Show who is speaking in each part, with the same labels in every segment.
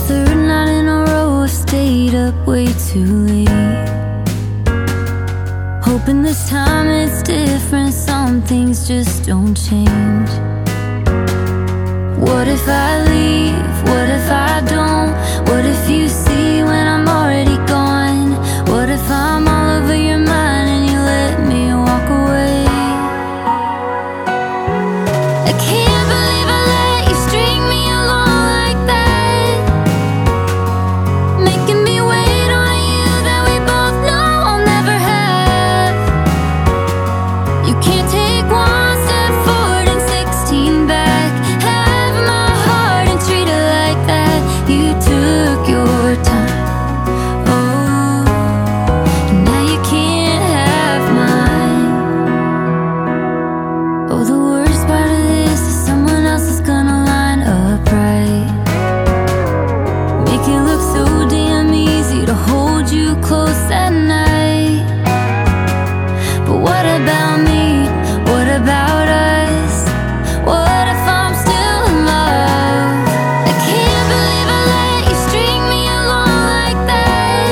Speaker 1: third night in a row I've stayed up way too late, hoping this time it's different, some things just don't change. What if I leave? What if I don't? What if you see when I'm already gone? What if I'm all over your mind and you let me walk away? I can't believe I let you string me along like that, making me wait on you that we both know I'll never have. You can't take one step forward and 16 back. Have my heart and treat it like that. You took your time, oh, now you can't have mine. Oh, the worst part of this is someone else is gonna line up right, make it look so damn easy to hold you close at night. But what about me? What about us? What if I'm still in love? I can't believe I let you string me along like that,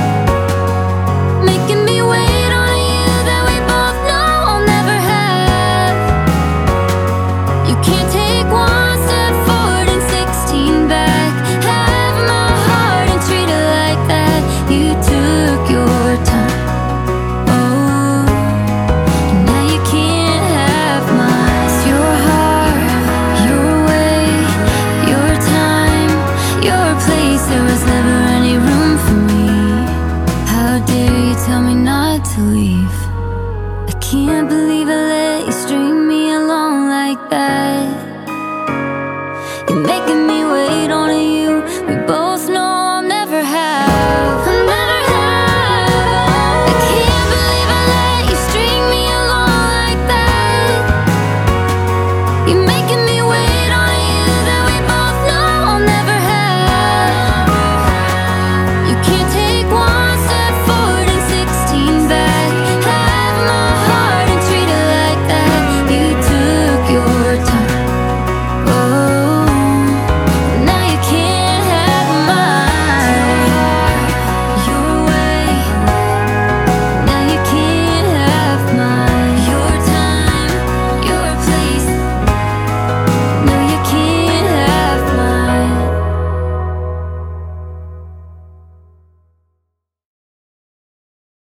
Speaker 1: making me wait on you that we both know I'll never have. You can't take one step forward and 16 back. Have my heart and treat it like that. You took your time, oh, now you can't have mine. It's your heart, your way, your time, your place. There was never any room for me. How dare you tell me not to leave? I can't believe I let you string me along like that.